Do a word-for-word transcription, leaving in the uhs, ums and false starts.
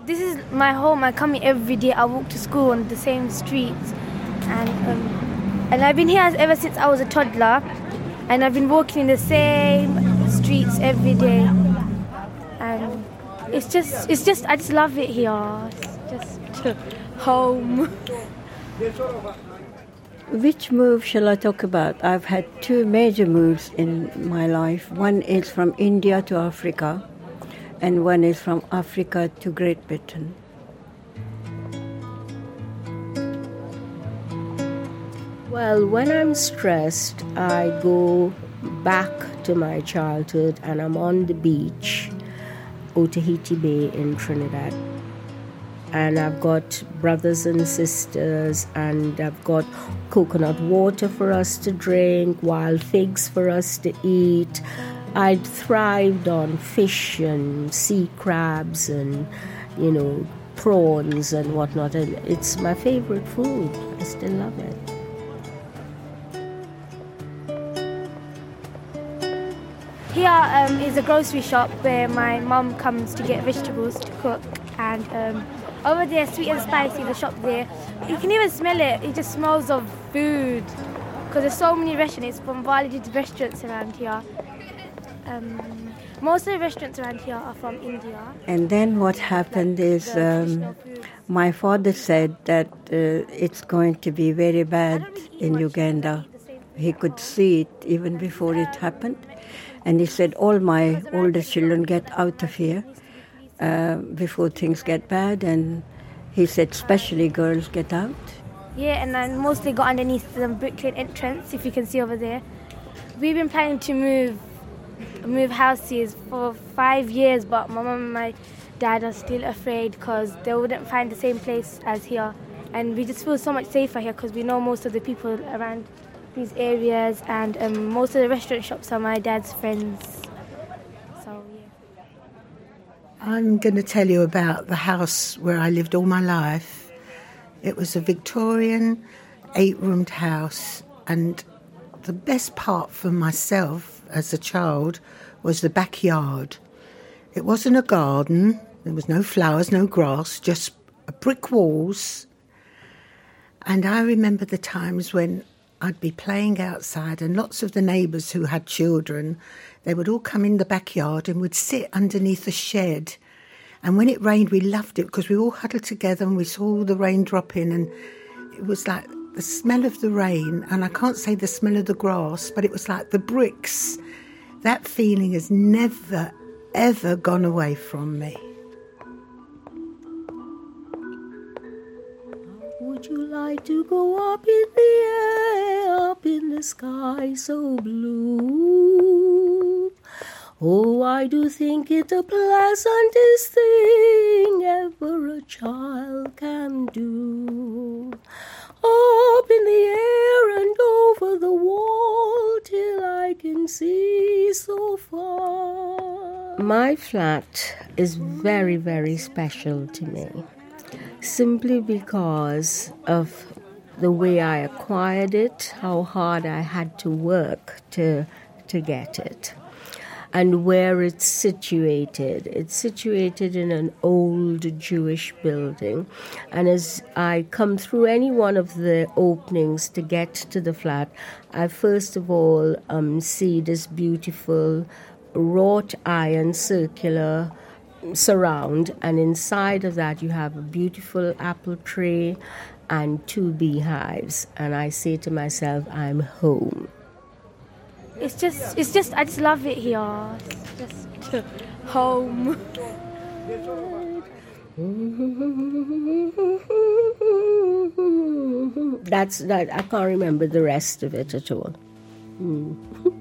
this is my home. I come here every day. I walk to school on the same streets, and um, and I've been here ever since I was a toddler, and I've been walking in the same streets every day, and it's just it's just I just love it here. It's just home. Which move shall I talk about? I've had two major moves in my life. One is from India to Africa, and one is from Africa to Great Britain. Well, when I'm stressed, I go back to my childhood and I'm on the beach, Otaheite Bay in Trinidad. And I've got brothers and sisters, and I've got coconut water for us to drink, wild figs for us to eat. I thrived on fish and sea crabs and, you know, prawns and whatnot. And it's my favorite food. I still love it. Here um, is a grocery shop where my mum comes to get vegetables to cook, and um, over there, Sweet and Spicy, the shop there, you can even smell it. It just smells of food because there's so many restaurants. It's bombarded restaurants around here. Um, most of the restaurants around here are from India. And then what happened like is um, my father said that uh, it's going to be very bad in Uganda. He could see it even before it happened. And he said, all my older children get out of here uh, before things get bad. And he said, especially girls, get out. Yeah, and I mostly got underneath the Brick Lane entrance, if you can see over there. We've been planning to move move houses for five years, but my mum and my dad are still afraid because they wouldn't find the same place as here. And we just feel so much safer here because we know most of the people around these areas, and um, most of the restaurant shops are my dad's friends. So, yeah. I'm going to tell you about the house where I lived all my life. It was a Victorian eight-roomed house, and the best part for myself as a child was the backyard. It wasn't a garden, there was no flowers, no grass, just brick walls. And I remember the times when I'd be playing outside and lots of the neighbours who had children, they would all come in the backyard and would sit underneath a shed. And when it rained, we loved it because we all huddled together and we saw the rain drop in, and it was like the smell of the rain, and I can't say the smell of the grass, but it was like the bricks. That feeling has never, ever gone away from me. Would you like to go up in the air, up in the sky so blue? Oh, I do think it the pleasantest thing ever a child can do. Up in the air and over the wall till I can see so far. My flat is very, very special to me, simply because of the way I acquired it, how hard I had to work to to get it, and where it's situated. It's situated in an old Jewish building, and as I come through any one of the openings to get to the flat, I first of all um, see this beautiful wrought iron circular surround, and inside of that you have a beautiful apple tree and two beehives, and I say to myself, I'm home. It's just, it's just, I just love it here. It's just home. That's that. I can't remember the rest of it at all. Mm.